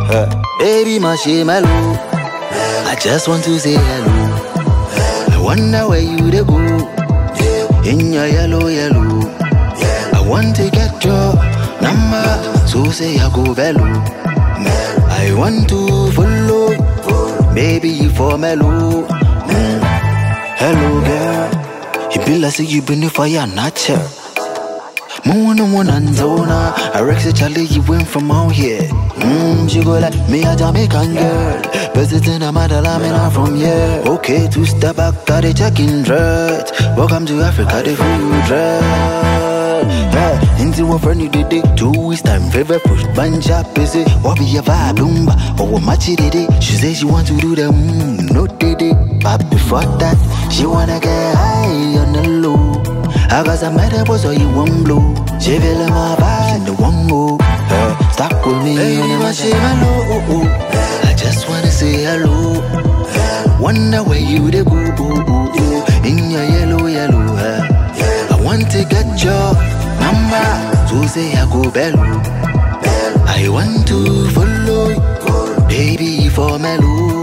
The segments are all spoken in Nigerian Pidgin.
Baby, my mellow. I just want to say hello. I wonder where you dey go. In your yellow. I want to get your number, so say I go bello. I want to follow, baby, you for mellow. Hello, girl. You be like say you been the fire, not here. One and zona. I reckon Charlie, you went from out here. She go like me a Jamaican girl, visiting a motherland, me not from here. Okay, to step back, got a checking dread. Welcome to Africa, the food dread. Into a friend you did it 2 weeks time, favorite push, banja, busy. What be your vibe, lumba, or what much it did. She says she want to do the no did it. But before that, she wanna get high on the low. I got some metaphors so you won't blow. She feeling my vibe and the one go. Stuck with me and I say hello. I just wanna say hello. Wonder where you dey go. In your yellow. I want to get your number, so say I go bello. I want to follow, baby, for mellow.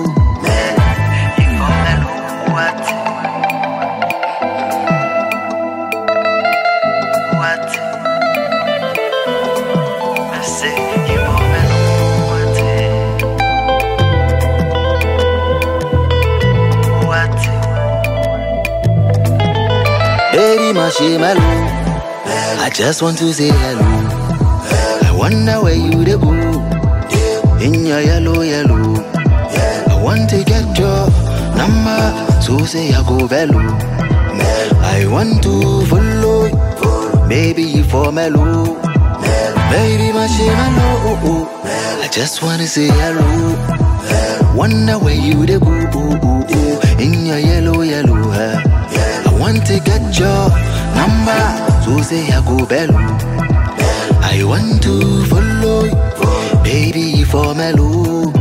Baby, my mellow. I just want to say hello. I wonder where you dey go. In your yellow. I want to get your number, so say I go bello. I want to follow, baby, you for mellow. Baby, my mellow. I just wanna say hello. Wonder where you dey go. In your yellow. I want to get your number, so say I go bello. I want to follow, baby, for mellow.